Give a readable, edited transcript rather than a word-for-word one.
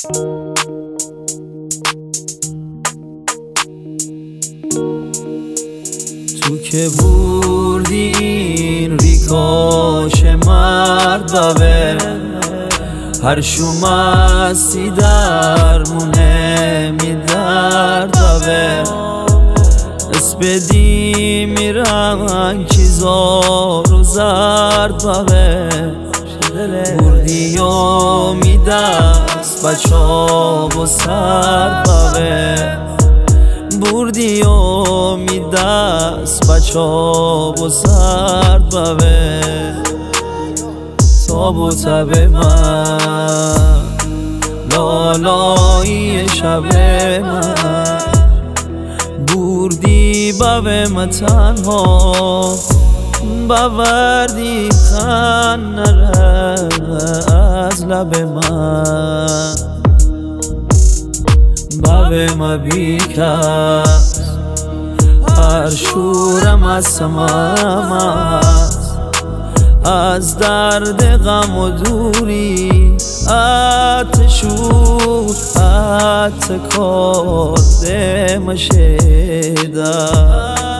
تو که بردی این ریکاش مرد ببه هر شومستی درمونه می درد ببه اسپدی میرن چیزا رو زرد ببه بردی و می دست بچا و سرد ببه بردی و می دست بچا و سرد ببه تاب و تب من لالایی شب من بردی ببه من تنها بوردی خنره از لب من ببه من بیکس هر شورم از سمم از درد غم و دوری اتشور اتکار دمشیدم